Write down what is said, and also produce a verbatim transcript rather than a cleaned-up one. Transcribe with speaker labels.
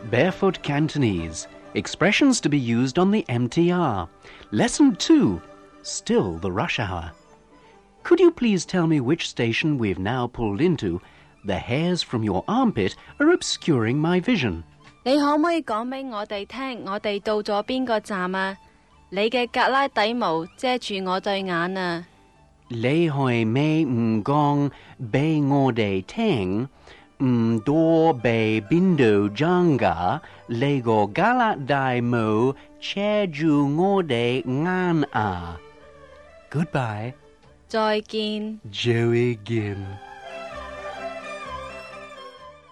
Speaker 1: Barefoot Cantonese. Expressions to be used on the M T R. Lesson two. Still the rush hour. Could you please tell me which station we've now pulled into? The hairs from your armpit are obscuring my vision.
Speaker 2: 你可唔可以講俾我哋聽，我哋到咗邊個站啊？你嘅格拉底毛遮住我對眼啊！
Speaker 1: 你可以咩唔講俾我哋聽？唔多俾邊度講㗎？你個格拉底毛遮住我哋眼啊！ Goodbye.
Speaker 2: 再見。
Speaker 1: Joey Gim.